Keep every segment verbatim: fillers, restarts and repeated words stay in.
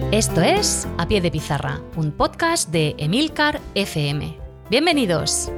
Esto es A Pie de Pizarra, un podcast de Emilcar F M. ¡Bienvenidos!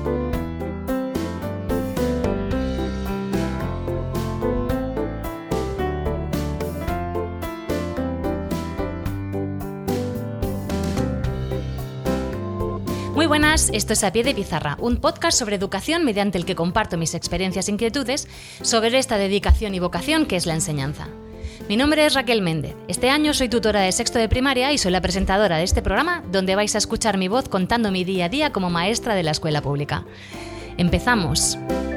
Muy buenas, esto es A Pie de Pizarra, un podcast sobre educación mediante el que comparto mis experiencias e inquietudes sobre esta dedicación y vocación que es la enseñanza. Mi nombre es Raquel Méndez. Este año soy tutora de sexto de primaria y soy la presentadora de este programa donde vais a escuchar mi voz contando mi día a día como maestra de la escuela pública. ¡Empezamos!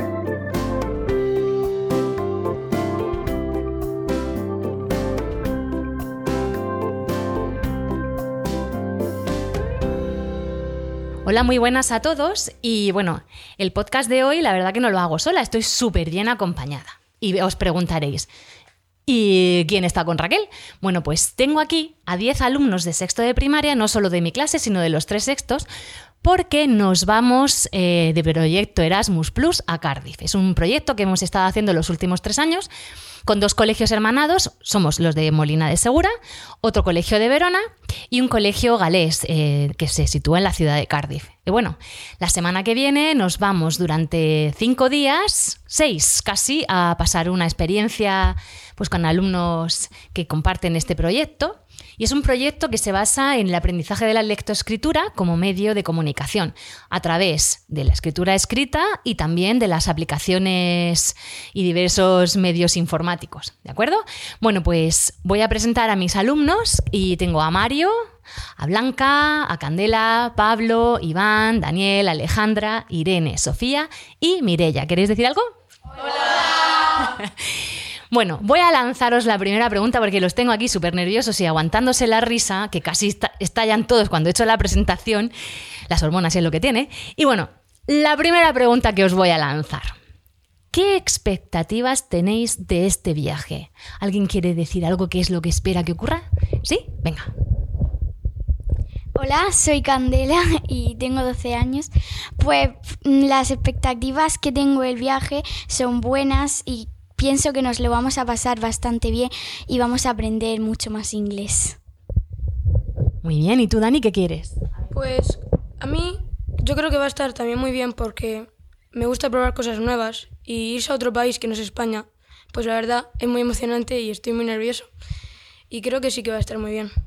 Hola, muy buenas a todos y bueno, el podcast de hoy la verdad que no lo hago sola, estoy súper bien acompañada. Y os preguntaréis, ¿y quién está con Raquel? Bueno, pues tengo aquí a diez alumnos de sexto de primaria, no solo de mi clase, sino de los tres sextos, porque nos vamos eh, de proyecto Erasmus Plus a Cardiff. Es un proyecto que hemos estado haciendo los últimos tres años con dos colegios hermanados, somos los de Molina de Segura, otro colegio de Verona y un colegio galés eh, que se sitúa en la ciudad de Cardiff. Y bueno, la semana que viene nos vamos durante cinco días, seis casi, a pasar una experiencia pues, con alumnos que comparten este proyecto. Y es un proyecto que se basa en el aprendizaje de la lectoescritura como medio de comunicación, a través de la escritura escrita y también de las aplicaciones y diversos medios informáticos, ¿de acuerdo? Bueno, pues voy a presentar a mis alumnos y tengo a Mario, a Blanca, a Candela, Pablo, Iván, Daniel, Alejandra, Irene, Sofía y Mireia. ¿Queréis decir algo? ¡Hola! Bueno, voy a lanzaros la primera pregunta porque los tengo aquí súper nerviosos y aguantándose la risa, que casi estallan todos cuando he hecho la presentación. Las hormonas es lo que tiene. Y bueno, la primera pregunta que os voy a lanzar. ¿Qué expectativas tenéis de este viaje? ¿Alguien quiere decir algo? ¿Qué es lo que espera que ocurra? ¿Sí? Venga. Hola, soy Candela y tengo doce años. Pues las expectativas que tengo del viaje son buenas y pienso que nos lo vamos a pasar bastante bien y vamos a aprender mucho más inglés. Muy bien, ¿y tú, Dani, qué quieres? Pues a mí yo creo que va a estar también muy bien porque me gusta probar cosas nuevas y irse a otro país que no es España, pues la verdad es muy emocionante y estoy muy nervioso y creo que sí que va a estar muy bien.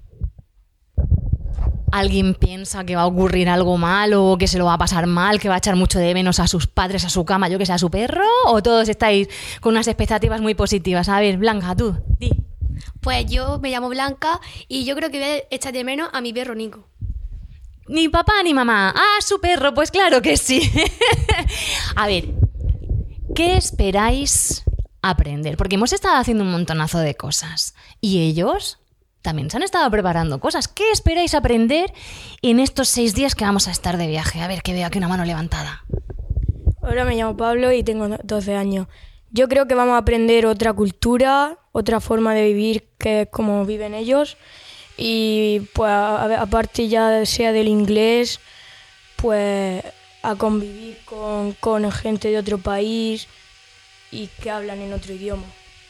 ¿Alguien piensa que va a ocurrir algo malo, que se lo va a pasar mal, que va a echar mucho de menos a sus padres, a su cama, yo que sé, a su perro? ¿O todos estáis con unas expectativas muy positivas? A ver, Blanca, tú, di. Pues yo me llamo Blanca y yo creo que voy a echar de menos a mi perro Nico. Ni papá ni mamá. Ah, su perro, pues claro que sí. A ver, ¿qué esperáis aprender? Porque hemos estado haciendo un montonazo de cosas. ¿Y ellos? También se han estado preparando cosas. ¿Qué esperáis aprender en estos seis días que vamos a estar de viaje? A ver, que veo aquí una mano levantada. Hola, me llamo Pablo y tengo doce años. Yo creo que vamos a aprender otra cultura, otra forma de vivir que es como viven ellos. Y pues a, aparte ya sea del inglés, pues a convivir con, con gente de otro país y que hablan en otro idioma.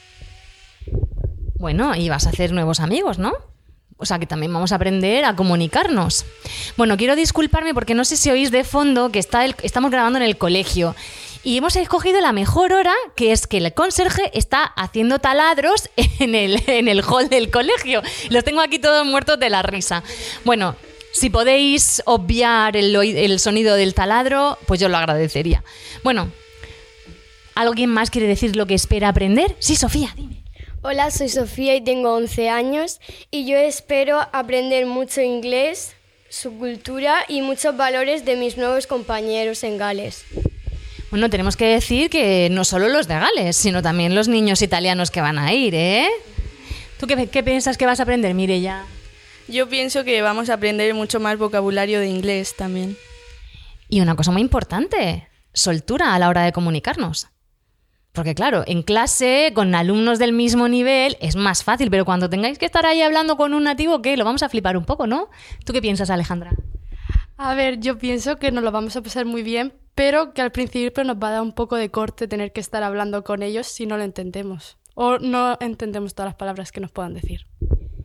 Bueno, y vas a hacer nuevos amigos, ¿no? O sea, que también vamos a aprender a comunicarnos. Bueno, quiero disculparme porque no sé si oís de fondo que está el, estamos grabando en el colegio y hemos escogido la mejor hora, que es que el conserje está haciendo taladros en el, en el hall del colegio. Los tengo aquí todos muertos de la risa. Bueno, si podéis obviar el, el sonido del taladro, pues yo lo agradecería. Bueno, ¿alguien más quiere decir lo que espera aprender? Sí, Sofía, dime. Hola, soy Sofía y tengo once años y yo espero aprender mucho inglés, su cultura y muchos valores de mis nuevos compañeros en Gales. Bueno, tenemos que decir que no solo los de Gales, sino también los niños italianos que van a ir, ¿eh? ¿Tú qué, qué piensas que vas a aprender, Mireia? Yo pienso que vamos a aprender mucho más vocabulario de inglés también. Y una cosa muy importante, soltura a la hora de comunicarnos. Porque claro, en clase, con alumnos del mismo nivel, es más fácil, pero cuando tengáis que estar ahí hablando con un nativo, ¿qué? Lo vamos a flipar un poco, ¿no? ¿Tú qué piensas, Alejandra? A ver, yo pienso que nos lo vamos a pasar muy bien, pero que al principio nos va a dar un poco de corte tener que estar hablando con ellos si no lo entendemos. O no entendemos todas las palabras que nos puedan decir.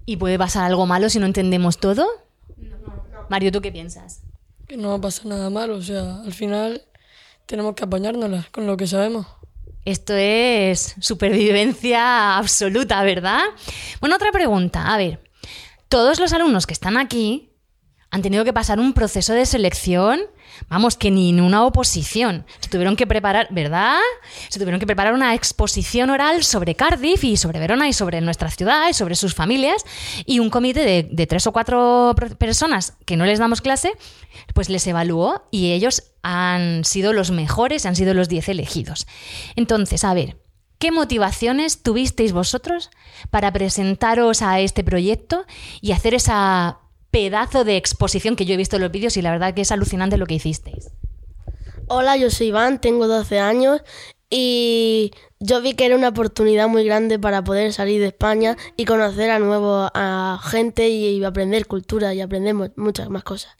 ¿Y puede pasar algo malo si no entendemos todo? No, no, no. Mario, ¿tú qué piensas? Que no va a pasar nada malo, o sea, al final tenemos que apañárnoslas con lo que sabemos. Esto es supervivencia absoluta, ¿verdad? Bueno, otra pregunta. A ver, todos los alumnos que están aquí han tenido que pasar un proceso de selección, vamos, que ni en una oposición. Se tuvieron que preparar, ¿verdad? Se tuvieron que preparar una exposición oral sobre Cardiff y sobre Verona y sobre nuestra ciudad y sobre sus familias, y un comité de, de tres o cuatro personas que no les damos clase, pues les evaluó y ellos han sido los mejores, han sido los diez elegidos. Entonces, a ver, ¿qué motivaciones tuvisteis vosotros para presentaros a este proyecto y hacer esa pedazo de exposición que yo he visto en los vídeos y la verdad que es alucinante lo que hicisteis? Hola, yo soy Iván, tengo doce años y yo vi que era una oportunidad muy grande para poder salir de España y conocer a nuevo a gente y aprender cultura y aprender muchas más cosas.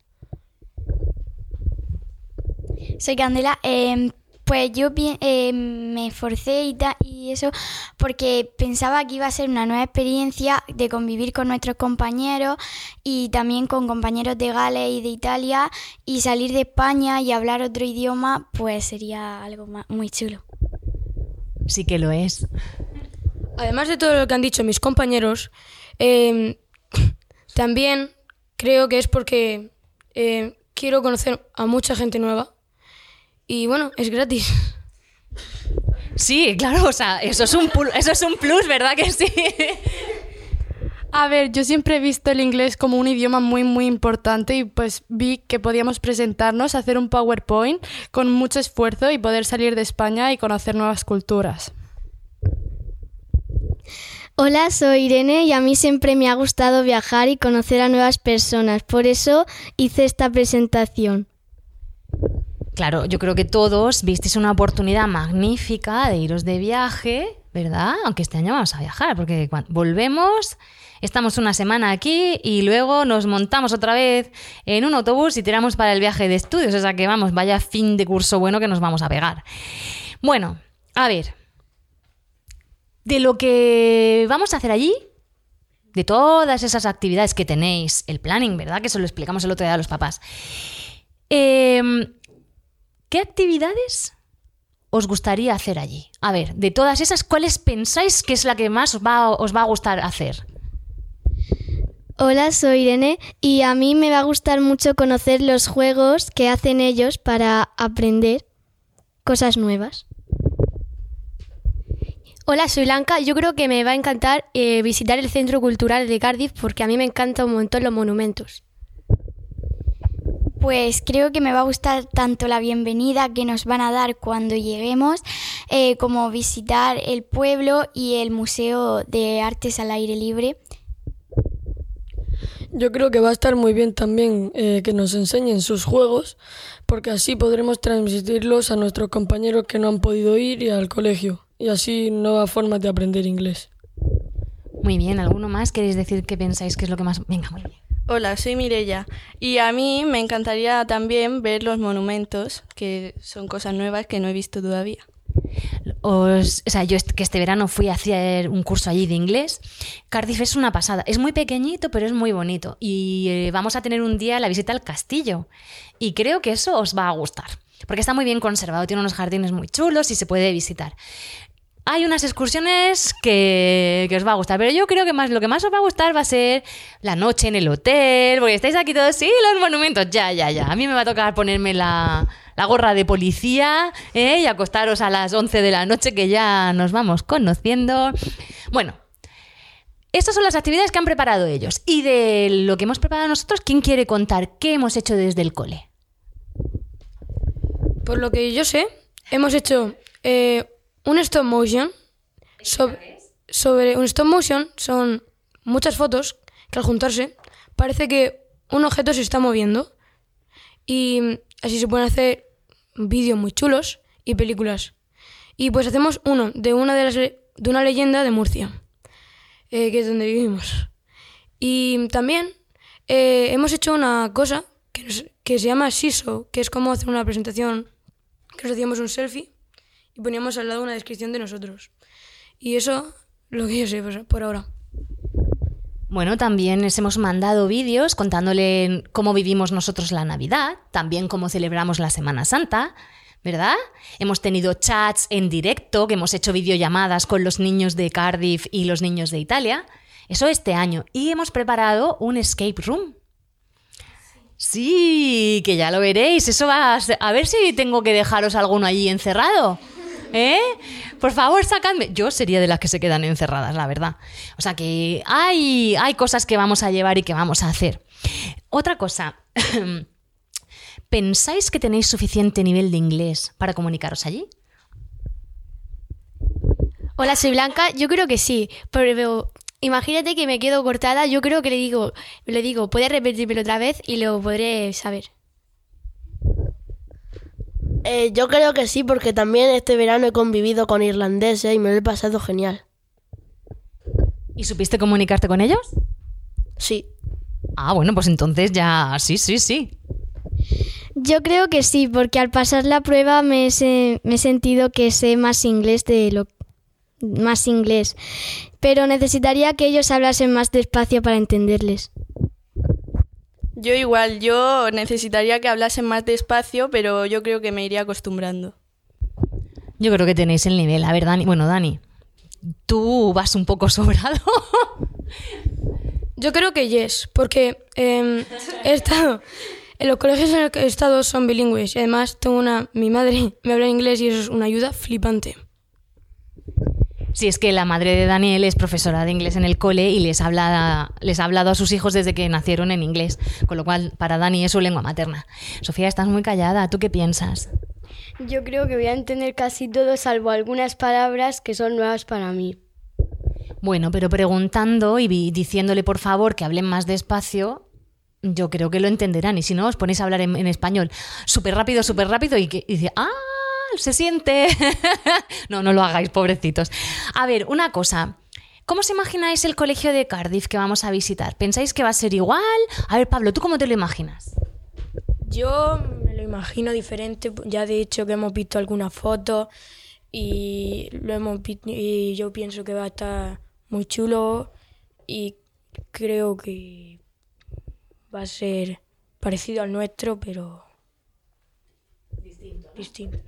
Soy Candela. Eh, pues yo eh, me esforcé y, ta, y eso porque pensaba que iba a ser una nueva experiencia de convivir con nuestros compañeros y también con compañeros de Gales y de Italia, y salir de España y hablar otro idioma pues sería algo más, muy chulo. Sí que lo es. Además de todo lo que han dicho mis compañeros, eh, también creo que es porque eh, quiero conocer a mucha gente nueva. Y bueno, es gratis. Sí, claro, o sea, eso es un plus, eso es un plus, ¿verdad que sí? A ver, yo siempre he visto el inglés como un idioma muy, muy importante y pues vi que podíamos presentarnos, hacer un PowerPoint con mucho esfuerzo y poder salir de España y conocer nuevas culturas. Hola, soy Irene y a mí siempre me ha gustado viajar y conocer a nuevas personas. Por eso hice esta presentación. Claro, yo creo que todos visteis una oportunidad magnífica de iros de viaje, ¿verdad? Aunque este año vamos a viajar, porque cuando volvemos, estamos una semana aquí y luego nos montamos otra vez en un autobús y tiramos para el viaje de estudios. O sea que vamos, vaya fin de curso bueno que nos vamos a pegar. Bueno, a ver, de lo que vamos a hacer allí, de todas esas actividades que tenéis, el planning, ¿verdad? Que eso lo explicamos el otro día a los papás. Eh... ¿Qué actividades os gustaría hacer allí? A ver, de todas esas, ¿cuáles pensáis que es la que más os va, os va a gustar hacer? Hola, soy Irene y a mí me va a gustar mucho conocer los juegos que hacen ellos para aprender cosas nuevas. Hola, soy Blanca. Yo creo que me va a encantar eh, visitar el Centro Cultural de Cardiff porque a mí me encantan un montón los monumentos. Pues creo que me va a gustar tanto la bienvenida que nos van a dar cuando lleguemos, eh, como visitar el pueblo y el Museo de Artes al Aire Libre. Yo creo que va a estar muy bien también eh, que nos enseñen sus juegos, porque así podremos transmitirlos a nuestros compañeros que no han podido ir y al colegio, y así nuevas formas de aprender inglés. Muy bien, ¿alguno más queréis decir qué pensáis que es lo que más...? Venga, muy bien. Hola, soy Mireia y a mí me encantaría también ver los monumentos, que son cosas nuevas que no he visto todavía. Os, o sea, yo que este verano fui a hacer un curso allí de inglés. Cardiff es una pasada, es muy pequeñito pero es muy bonito y eh, vamos a tener un día la visita al castillo y creo que eso os va a gustar porque está muy bien conservado, tiene unos jardines muy chulos y se puede visitar. Hay unas excursiones que, que os va a gustar, pero yo creo que más lo que más os va a gustar va a ser la noche en el hotel, porque estáis aquí todos, sí, los monumentos, ya, ya, ya. A mí me va a tocar ponerme la, la gorra de policía ¿eh? y acostaros a las once de la noche, que ya nos vamos conociendo. Bueno, estas son las actividades que han preparado ellos. Y de lo que hemos preparado nosotros, ¿quién quiere contar qué hemos hecho desde el cole? Por lo que yo sé, hemos hecho... Eh, Un stop motion, sobre, sobre un stop motion son muchas fotos que al juntarse parece que un objeto se está moviendo y así se pueden hacer vídeos muy chulos y películas. Y pues hacemos uno de una de las de una leyenda de Murcia, eh, que es donde vivimos. Y también eh, hemos hecho una cosa que, nos, que se llama Siso, que es como hacer una presentación, que nos hacíamos un selfie y poníamos al lado una descripción de nosotros. Y eso, lo que yo sé pues, por ahora. Bueno, también les hemos mandado vídeos contándole cómo vivimos nosotros la Navidad, también cómo celebramos la Semana Santa, ¿verdad? Hemos tenido chats en directo, que hemos hecho videollamadas con los niños de Cardiff y los niños de Italia. Eso este año. Y hemos preparado un escape room. Sí, que ya lo veréis. Eso va a, ser... a ver si tengo que dejaros alguno allí encerrado. ¿Eh? Por favor, sacadme. Yo sería de las que se quedan encerradas, la verdad. O sea que hay, hay cosas que vamos a llevar y que vamos a hacer. Otra cosa. ¿Pensáis que tenéis suficiente nivel de inglés para comunicaros allí? Hola, soy Blanca. Yo creo que sí, pero imagínate que me quedo cortada. Yo creo que le digo, le digo, ¿puedes repetírmelo otra vez? Y lo podré saber. Eh, yo creo que sí, porque también este verano he convivido con irlandeses y me lo he pasado genial. ¿Y supiste comunicarte con ellos? Sí. Ah, bueno, pues entonces ya sí, sí, sí. Yo creo que sí, porque al pasar la prueba me he, se- me he sentido que sé más inglés de lo más inglés, pero necesitaría que ellos hablasen más despacio para entenderles. Yo igual, yo necesitaría que hablasen más despacio, pero yo creo que me iría acostumbrando. Yo creo que tenéis el nivel. A ver, Dani, bueno, Dani, tú vas un poco sobrado. Yo creo que yes, porque eh, he estado... En los colegios en los que he estado son bilingües y además tengo una... Mi madre me habla inglés y eso es una ayuda flipante. Sí, es que la madre de Daniel es profesora de inglés en el cole y les habla, les ha hablado a sus hijos desde que nacieron en inglés, con lo cual para Dani es su lengua materna. Sofía, estás muy callada. ¿Tú qué piensas? Yo creo que voy a entender casi todo, salvo algunas palabras que son nuevas para mí. Bueno, pero preguntando y vi- diciéndole por favor que hablen más despacio, yo creo que lo entenderán. Y si no, os ponéis a hablar en, en español súper rápido, súper rápido y, que, y dice, ¡ah! Se siente. No, no lo hagáis, pobrecitos. A ver, una cosa. ¿Cómo os imagináis el colegio de Cardiff que vamos a visitar? ¿Pensáis que va a ser igual? A ver, Pablo, ¿tú cómo te lo imaginas? Yo me lo imagino diferente, ya de hecho que hemos visto algunas fotos y, lo hemos, vi- y yo pienso que va a estar muy chulo y creo que va a ser parecido al nuestro, pero distinto. distinto.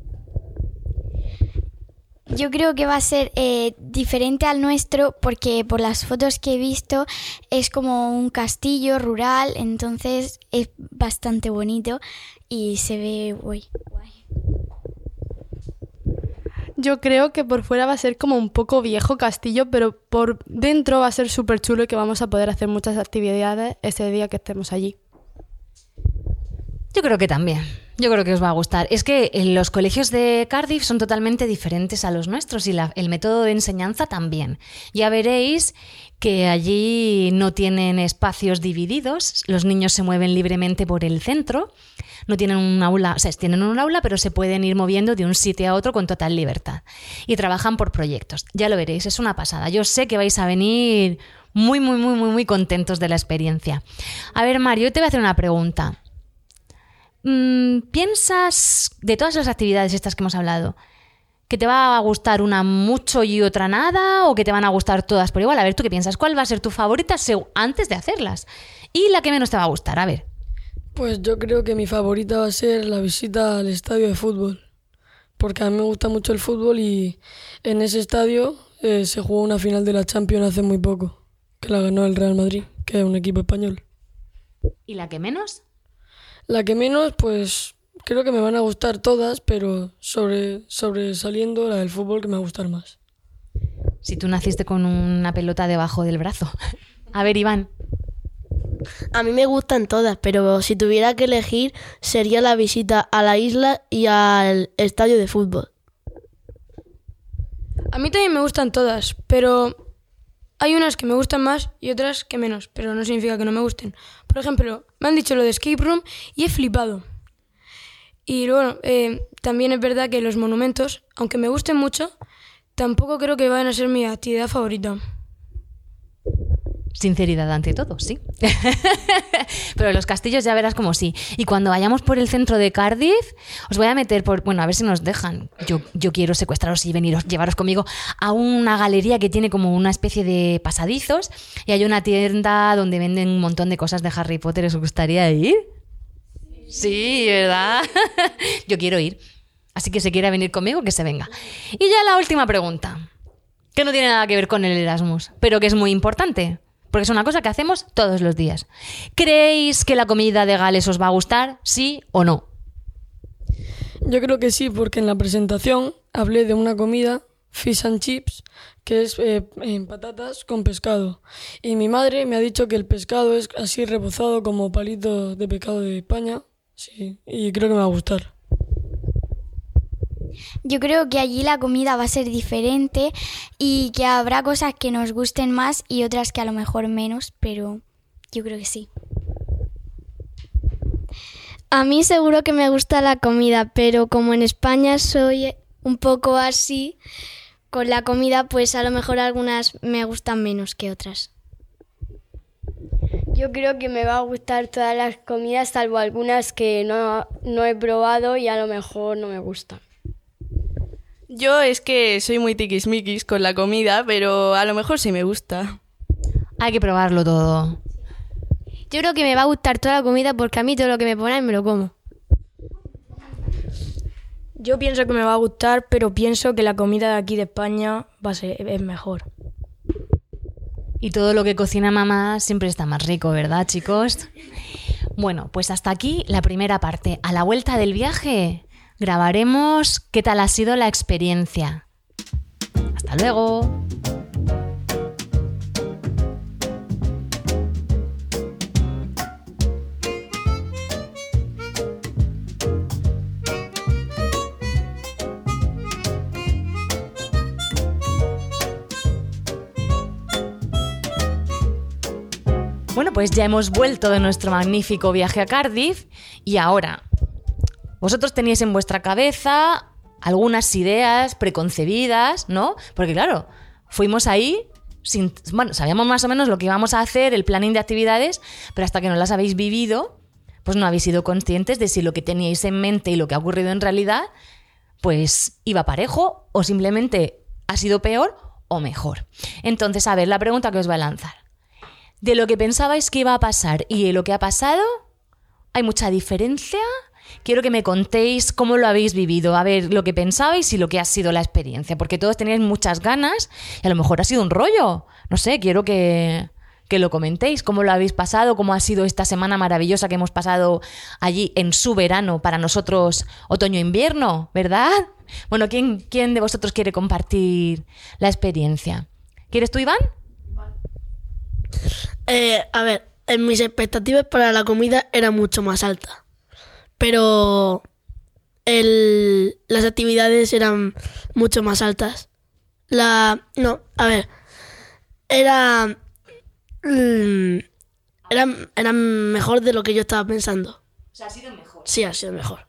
Yo creo que va a ser eh, diferente al nuestro porque por las fotos que he visto es como un castillo rural, entonces es bastante bonito y se ve uy, guay. Yo creo que por fuera va a ser como un poco viejo castillo, pero por dentro va a ser súper chulo y que vamos a poder hacer muchas actividades ese día que estemos allí. Yo creo que también. Yo creo que os va a gustar. Es que los colegios de Cardiff son totalmente diferentes a los nuestros y la- el método de enseñanza también. Ya veréis que allí no tienen espacios divididos, los niños se mueven libremente por el centro, no tienen un aula, o sea, tienen un aula, pero se pueden ir moviendo de un sitio a otro con total libertad. Y trabajan por proyectos. Ya lo veréis, es una pasada. Yo sé que vais a venir muy, muy, muy, muy, muy contentos de la experiencia. A ver, Mario, te voy a hacer una pregunta. ¿Piensas, de todas las actividades estas que hemos hablado, que te va a gustar una mucho y otra nada, o que te van a gustar todas por igual? A ver, ¿tú qué piensas? ¿Cuál va a ser tu favorita seg- antes de hacerlas? Y la que menos te va a gustar, a ver. Pues yo creo que mi favorita va a ser la visita al estadio de fútbol, porque a mí me gusta mucho el fútbol y en ese estadio eh, se jugó una final de la Champions hace muy poco, que la ganó el Real Madrid, que es un equipo español. ¿Y la que menos? La que menos, pues creo que me van a gustar todas, pero sobre, sobresaliendo la del fútbol que me va a gustar más. Si tú naciste con una pelota debajo del brazo. A ver, Iván. A mí me gustan todas, pero si tuviera que elegir sería la visita a la isla y al estadio de fútbol. A mí también me gustan todas, pero hay unas que me gustan más y otras que menos, pero no significa que no me gusten. Por ejemplo, me han dicho lo de escape room y he flipado. Y bueno, eh, también es verdad que los monumentos, aunque me gusten mucho, tampoco creo que vayan a ser mi actividad favorita. Sinceridad ante todo, sí. Pero los castillos ya verás como sí. Y cuando vayamos por el centro de Cardiff, os voy a meter por... Bueno, a ver si nos dejan. Yo, yo quiero secuestraros y veniros, llevaros conmigo a una galería que tiene como una especie de pasadizos y hay una tienda donde venden un montón de cosas de Harry Potter. ¿Os gustaría ir? Sí, ¿verdad? Yo quiero ir. Así que si quiere venir conmigo, que se venga. Y ya la última pregunta, que no tiene nada que ver con el Erasmus, pero que es muy importante. Porque es una cosa que hacemos todos los días. ¿Creéis que la comida de Gales os va a gustar? ¿Sí o no? Yo creo que sí, porque en la presentación hablé de una comida, fish and chips, que es eh, en patatas con pescado. Y mi madre me ha dicho que el pescado es así rebozado como palitos de pescado de España. Sí, y creo que me va a gustar. Yo creo que allí la comida va a ser diferente y que habrá cosas que nos gusten más y otras que a lo mejor menos, pero yo creo que sí. A mí seguro que me gusta la comida, pero como en España soy un poco así con la comida, pues a lo mejor algunas me gustan menos que otras. Yo creo que me va a gustar todas las comidas, salvo algunas que no, no he probado y a lo mejor no me gustan. Yo es que soy muy tiquismiquis con la comida, pero a lo mejor sí me gusta. Hay que probarlo todo. Yo creo que me va a gustar toda la comida porque a mí todo lo que me ponen me lo como. Yo pienso que me va a gustar, pero pienso que la comida de aquí de España va a ser, es mejor. Y todo lo que cocina mamá siempre está más rico, ¿verdad, chicos? Bueno, pues hasta aquí la primera parte. A la vuelta del viaje grabaremos qué tal ha sido la experiencia. Hasta luego. Bueno, pues ya hemos vuelto de nuestro magnífico viaje a Cardiff y ahora vosotros teníais en vuestra cabeza algunas ideas preconcebidas, ¿no? Porque claro, fuimos ahí, sin, bueno, sabíamos más o menos lo que íbamos a hacer, el planning de actividades, pero hasta que no las habéis vivido, pues no habéis sido conscientes de si lo que teníais en mente y lo que ha ocurrido en realidad, pues iba parejo o simplemente ha sido peor o mejor. Entonces, a ver, la pregunta que os voy a lanzar. De lo que pensabais que iba a pasar y de lo que ha pasado, ¿hay mucha diferencia? Quiero que me contéis cómo lo habéis vivido, a ver lo que pensabais y lo que ha sido la experiencia, porque todos teníais muchas ganas y a lo mejor ha sido un rollo. No sé, quiero que, que lo comentéis, cómo lo habéis pasado, cómo ha sido esta semana maravillosa que hemos pasado allí en su verano, para nosotros otoño-invierno, ¿verdad? Bueno, ¿quién, quién de vosotros quiere compartir la experiencia? ¿Quieres tú, Iván? Eh, a ver, en mis expectativas para la comida eran mucho más altas, pero el, las actividades eran mucho más altas. La, no, a ver, era, mm, era, era mejor de lo que yo estaba pensando. O sea, ha sido mejor. Sí, ha sido mejor.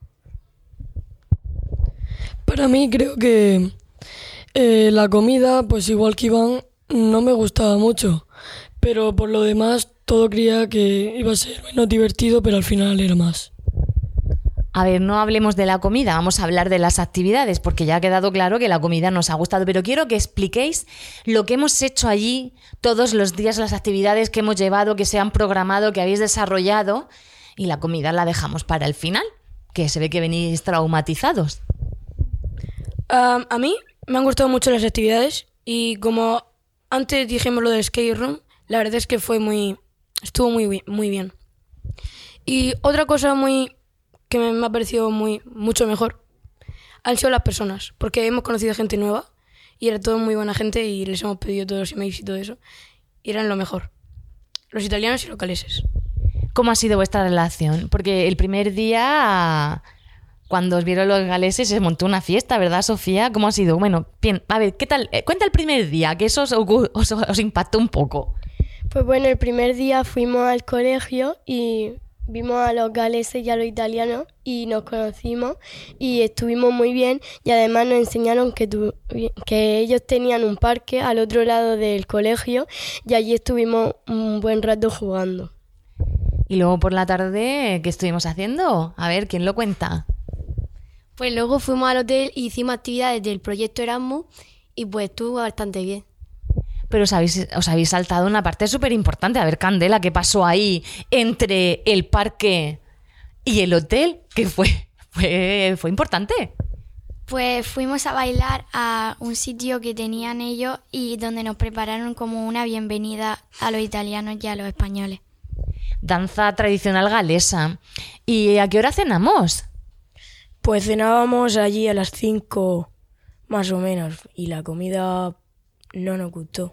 Para mí creo que eh, la comida, pues igual que Iván, no me gustaba mucho, pero por lo demás todo creía que iba a ser menos divertido, pero al final era más. A ver, no hablemos de la comida, vamos a hablar de las actividades, porque ya ha quedado claro que la comida nos ha gustado, pero quiero que expliquéis lo que hemos hecho allí todos los días, las actividades que hemos llevado, que se han programado, que habéis desarrollado, y la comida la dejamos para el final, que se ve que venís traumatizados. Um, a mí me han gustado mucho las actividades y como antes dijimos lo del skate room, la verdad es que fue muy, estuvo muy bien, muy bien. Y otra cosa muy que me, me ha parecido muy mucho mejor han sido las personas, porque hemos conocido gente nueva y era todo muy buena gente y les hemos pedido todos los emails y todo eso y eran lo mejor, los italianos y los galeses. ¿Cómo ha sido vuestra relación? Porque el primer día, cuando os vieron los galeses, se montó una fiesta, ¿verdad, Sofía? ¿Cómo ha sido? Bueno, bien, a ver, ¿qué tal? Cuenta el primer día, que eso os, os, os impactó un poco. Pues bueno, el primer día fuimos al colegio y vimos a los galeses y a los italianos y nos conocimos y estuvimos muy bien y además nos enseñaron que, tu, que ellos tenían un parque al otro lado del colegio y allí estuvimos un buen rato jugando. Y luego por la tarde, ¿qué estuvimos haciendo? A ver, ¿quién lo cuenta? Pues luego fuimos al hotel y hicimos actividades del proyecto Erasmus y pues estuvo bastante bien. Pero os habéis, os habéis saltado una parte súper importante. A ver, Candela, ¿qué pasó ahí entre el parque y el hotel? Que fue, fue, fue importante. Pues fuimos a bailar a un sitio que tenían ellos y donde nos prepararon como una bienvenida a los italianos y a los españoles. Danza tradicional galesa. ¿Y a qué hora cenamos? Pues cenábamos allí a las cinco más o menos y la comida no nos gustó.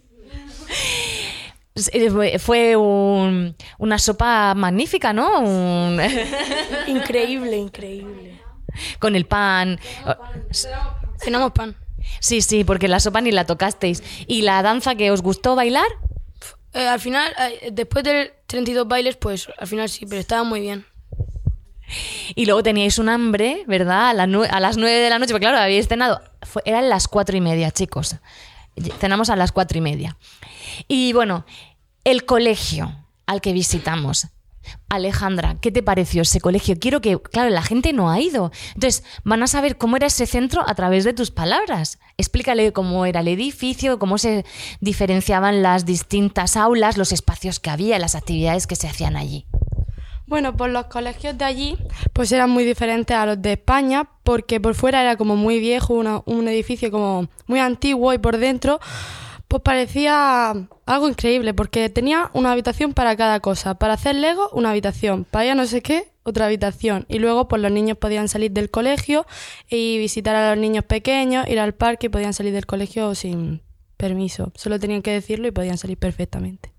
Fue un, una sopa magnífica, ¿no? Un... Increíble, increíble. Con el pan. Cenamos pan. Sí, sí, porque la sopa ni la tocasteis. ¿Y la danza que os gustó bailar? Eh, al final, eh, después de treinta y dos bailes, pues al final sí, pero estaba muy bien. Y luego teníais un hambre, ¿verdad? A, la nu- a las nueve de la noche, porque claro, habíais cenado. Fue, eran las cuatro y media, chicos. Cenamos a las cuatro y media. Y bueno, el colegio al que visitamos. Alejandra, ¿qué te pareció ese colegio? Quiero que, claro, la gente no ha ido. Entonces, van a saber cómo era ese centro a través de tus palabras. Explícale cómo era el edificio, cómo se diferenciaban las distintas aulas, los espacios que había, las actividades que se hacían allí. Bueno, pues los colegios de allí pues eran muy diferentes a los de España porque por fuera era como muy viejo, una, un edificio como muy antiguo y por dentro pues parecía algo increíble porque tenía una habitación para cada cosa. Para hacer Lego, una habitación. Para ir a no sé qué, otra habitación. Y luego pues los niños podían salir del colegio y visitar a los niños pequeños, ir al parque y podían salir del colegio sin permiso. Solo tenían que decirlo y podían salir perfectamente.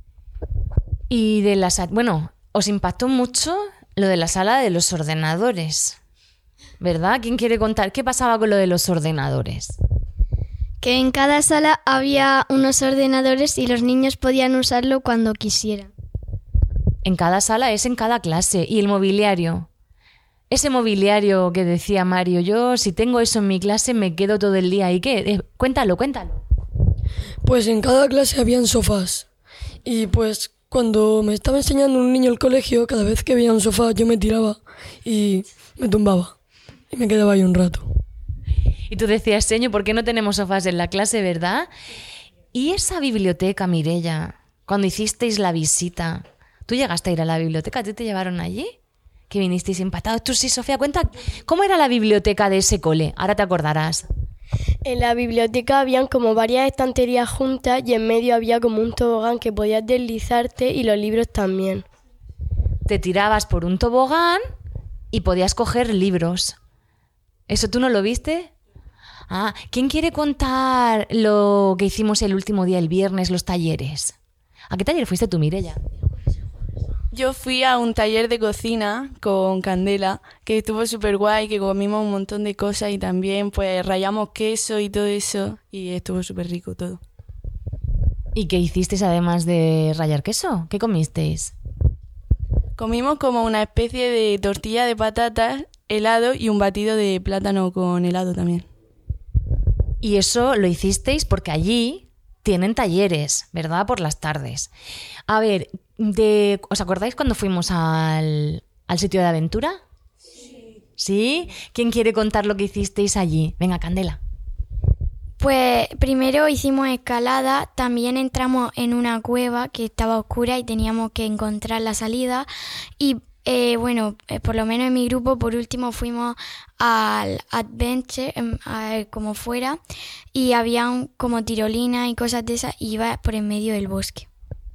Y de las... Bueno... Os impactó mucho lo de la sala de los ordenadores, ¿verdad? ¿Quién quiere contar qué pasaba con lo de los ordenadores? Que en cada sala había unos ordenadores y los niños podían usarlo cuando quisieran. En cada sala es en cada clase. ¿Y el mobiliario? Ese mobiliario que decía Mario, yo si tengo eso en mi clase me quedo todo el día. ¿Y qué? Eh, cuéntalo, cuéntalo. Pues en cada clase habían sofás y pues... Cuando me estaba enseñando un niño el colegio, cada vez que veía un sofá yo me tiraba y me tumbaba y me quedaba ahí un rato. Y tú decías, señor, ¿por qué no tenemos sofás en la clase, verdad? ¿Y esa biblioteca, Mireia, cuando hicisteis la visita, tú llegaste a ir a la biblioteca, ¿tú te llevaron allí? Que vinisteis empatados. Tú sí, Sofía, cuenta, ¿cómo era la biblioteca de ese cole? Ahora te acordarás. En la biblioteca habían como varias estanterías juntas y en medio había como un tobogán que podías deslizarte y los libros también. Te tirabas por un tobogán y podías coger libros. ¿Eso tú no lo viste? Ah, ¿quién quiere contar lo que hicimos el último día, el viernes, los talleres? ¿A qué taller fuiste tú, Mireia? Yo fui a un taller de cocina con Candela, que estuvo súper guay, que comimos un montón de cosas y también pues rayamos queso y todo eso y estuvo súper rico todo. ¿Y qué hicisteis además de rallar queso? ¿Qué comisteis? Comimos como una especie de tortilla de patatas, helado y un batido de plátano con helado también. Y eso lo hicisteis porque allí tienen talleres, ¿verdad? Por las tardes. A ver, de, ¿os acordáis cuando fuimos al, al sitio de aventura? Sí. ¿Sí? ¿Quién quiere contar lo que hicisteis allí? Venga, Candela. Pues primero hicimos escalada, también entramos en una cueva que estaba oscura y teníamos que encontrar la salida y eh, bueno, eh, por lo menos en mi grupo, por último fuimos al Adventure, eh, como fuera, y había como tirolina y cosas de esas y iba por en medio del bosque.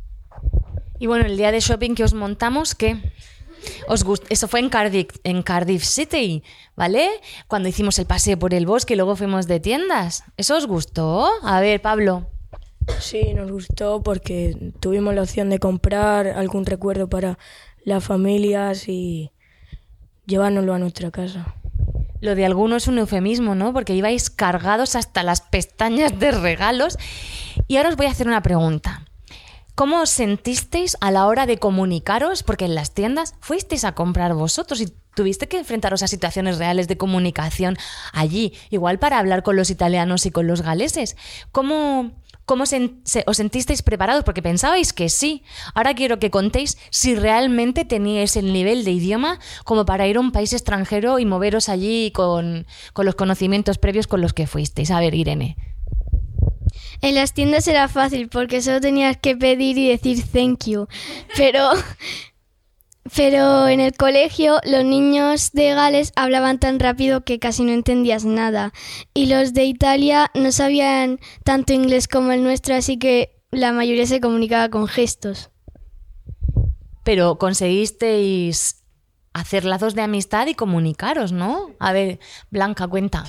Y bueno, el día de shopping que os montamos, ¿qué? Os gust- Eso fue en Cardiff, en Cardiff City, ¿vale? Cuando hicimos el paseo por el bosque y luego fuimos de tiendas. ¿Eso os gustó? A ver, Pablo. Sí, nos gustó porque tuvimos la opción de comprar algún recuerdo para las familias y llevárnoslo a nuestra casa. Lo de alguno es un eufemismo, ¿no? Porque ibais cargados hasta las pestañas de regalos. Y ahora os voy a hacer una pregunta. ¿cómo os sentisteis a la hora de comunicaros? Porque en las tiendas fuisteis a comprar vosotros y tuviste que enfrentaros a situaciones reales de comunicación allí, igual para hablar con los italianos y con los galeses. ¿Cómo, cómo se, se, os sentisteis preparados? Porque pensabais que sí. Ahora quiero que contéis si realmente teníais el nivel de idioma como para ir a un país extranjero y moveros allí con, con los conocimientos previos con los que fuisteis. A ver, Irene. En las tiendas era fácil porque solo tenías que pedir y decir thank you, pero, pero en el colegio los niños de Gales hablaban tan rápido que casi no entendías nada y los de Italia no sabían tanto inglés como el nuestro, así que la mayoría se comunicaba con gestos. Pero conseguisteis hacer lazos de amistad y comunicaros, ¿no? A ver, Blanca, cuenta.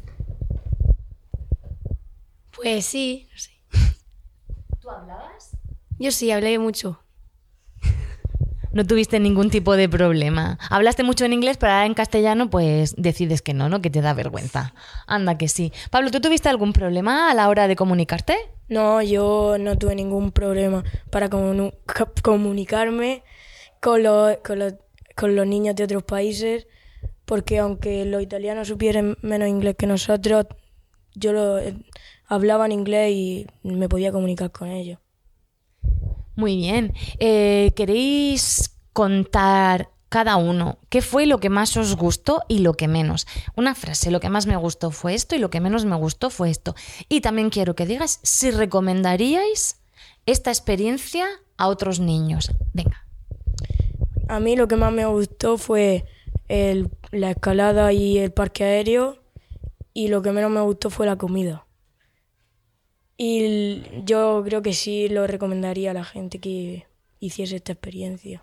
Pues sí, no sé. ¿Tú hablabas? Yo sí, hablé mucho. No tuviste ningún tipo de problema. Hablaste mucho en inglés, pero ahora en castellano pues decides que no, ¿no? Que te da vergüenza. Anda que sí. Pablo, ¿tú tuviste algún problema a la hora de comunicarte? No, yo no tuve ningún problema para comu- comunicarme con los, con, los, con los niños de otros países, porque aunque los italianos supieran menos inglés que nosotros, yo lo... hablaban inglés y me podía comunicar con ellos. Muy bien. Eh, ¿Queréis contar cada uno qué fue lo que más os gustó y lo que menos? Una frase, lo que más me gustó fue esto y lo que menos me gustó fue esto. Y también quiero que digas si recomendaríais esta experiencia a otros niños. Venga. A mí lo que más me gustó fue el, la escalada y el parque aéreo, y lo que menos me gustó fue la comida. Y yo creo que sí lo recomendaría a la gente que hiciese esta experiencia.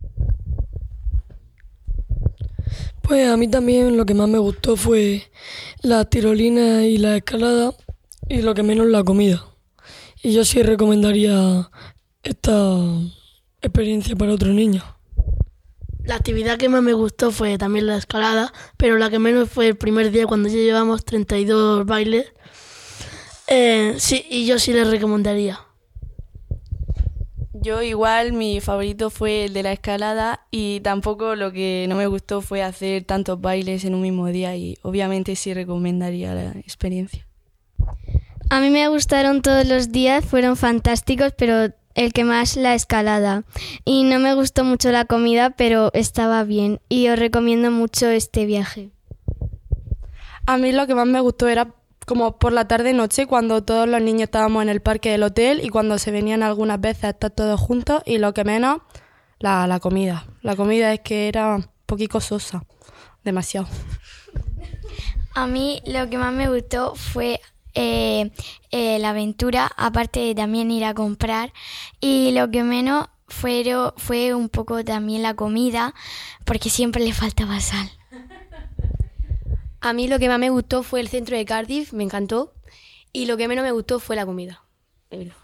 Pues a mí también lo que más me gustó fue la tirolina y la escalada, y lo que menos la comida. Y yo sí recomendaría esta experiencia para otros niños. La actividad que más me gustó fue también la escalada, pero la que menos fue el primer día cuando ya llevamos treinta y dos bailes. Eh, sí, y yo sí les recomendaría. Yo igual, mi favorito fue el de la escalada, y tampoco lo que no me gustó fue hacer tantos bailes en un mismo día, y obviamente sí recomendaría la experiencia. A mí me gustaron todos los días, fueron fantásticos, pero el que más la escalada. Y no me gustó mucho la comida, pero estaba bien y os recomiendo mucho este viaje. A mí lo que más me gustó era como por la tarde-noche, cuando todos los niños estábamos en el parque del hotel y cuando se venían algunas veces a estar todos juntos, y lo que menos, la, la comida. La comida es que era un poquito sosa, demasiado. A mí lo que más me gustó fue eh, eh, la aventura, aparte de también ir a comprar, y lo que menos fue, fue un poco también la comida, porque siempre le faltaba sal. A mí lo que más me gustó fue el centro de Cardiff, me encantó, y lo que menos me gustó fue la comida. De verdad.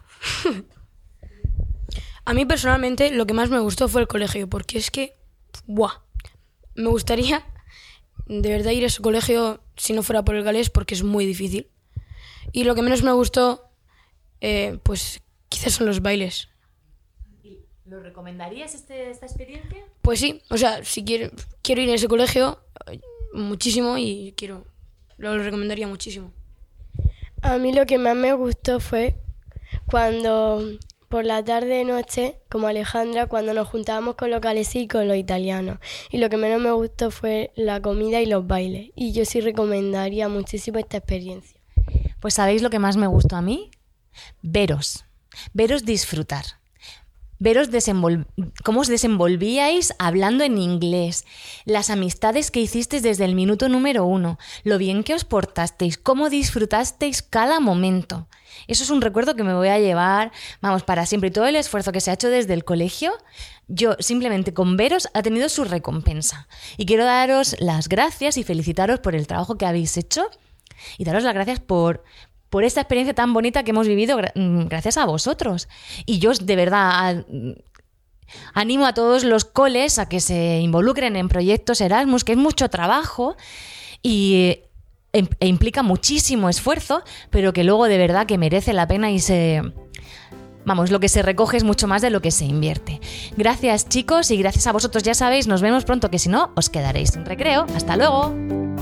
A mí personalmente lo que más me gustó fue el colegio, porque es que, ¡buah! Me gustaría de verdad ir a ese colegio si no fuera por el galés, porque es muy difícil. Y lo que menos me gustó, eh, pues quizás son los bailes. ¿Lo recomendarías este, esta experiencia? Pues sí, o sea, si quiero, quiero ir a ese colegio muchísimo y quiero, lo recomendaría muchísimo. A mí lo que más me gustó fue cuando por la tarde noche, como Alejandra, cuando nos juntábamos con los galeses y con los italianos. Y lo que menos me gustó fue la comida y los bailes. Y yo sí recomendaría muchísimo esta experiencia. Pues ¿sabéis lo que más me gustó a mí? Veros. Veros disfrutar. Veros desenvol- cómo os desenvolvíais hablando en inglés, las amistades que hicisteis desde el minuto número uno, lo bien que os portasteis, cómo disfrutasteis cada momento. Eso es un recuerdo que me voy a llevar, vamos, para siempre. Y todo el esfuerzo que se ha hecho desde el colegio, yo simplemente con veros ha tenido su recompensa. Y quiero daros las gracias y felicitaros por el trabajo que habéis hecho y daros las gracias por... por esta experiencia tan bonita que hemos vivido gracias a vosotros. Y yo, de verdad, animo a todos los coles a que se involucren en proyectos Erasmus, que es mucho trabajo y e implica muchísimo esfuerzo, pero que luego de verdad que merece la pena y se, Vamos, lo que se recoge es mucho más de lo que se invierte. Gracias chicos y gracias a vosotros, ya sabéis, nos vemos pronto, que si no, os quedaréis sin recreo. ¡Hasta luego!